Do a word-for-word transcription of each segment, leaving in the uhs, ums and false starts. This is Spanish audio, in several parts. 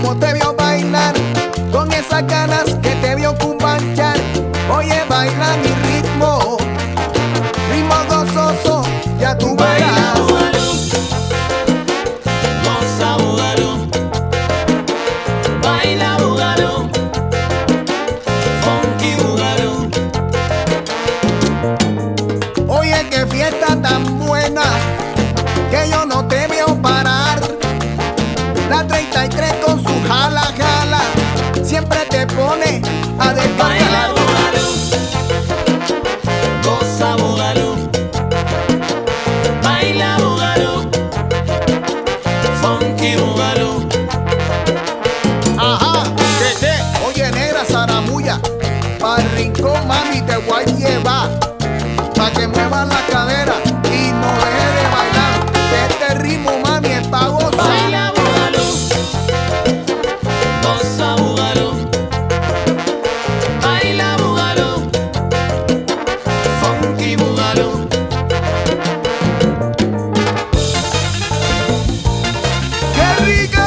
como te vio bailar, con esas ganas que te vio cumbanchar. Oye, baila mi ritmo, ritmo gozoso, ya tú verás. Goza búgalo, baila búgalo, funky búgalo. Oye, qué fiesta tan buena, que yo no te veo parar. La treinta y tres con su jala, jala, siempre te pone a Baila descargar. búgalo, goza búgalo, baila búgalo, funky búgalo. Ajá, que te, oye negra zaramulla, pa'l rincón mami te voy a llevar, pa' que muevas la cadera y no dejes de bailar, que este ritmo mami es pa' gozar. Baila búgalo, goza búgalo, baila búgalo, funky búgalo. ¡Qué rico!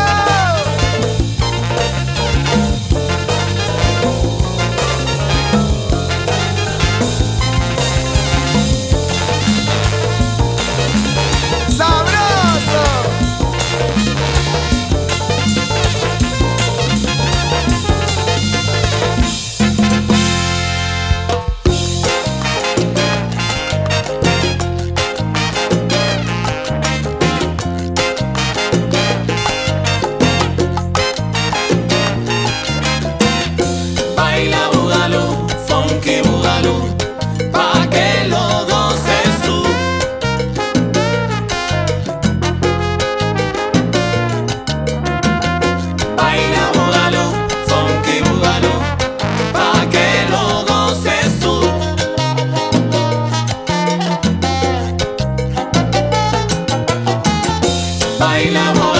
¡Sabroso! Baila búgalo, funky búgalo, pa' que lo goces tú. Baila búgalo, funky búgalo, pa' que lo goces tú. Baila búgalo.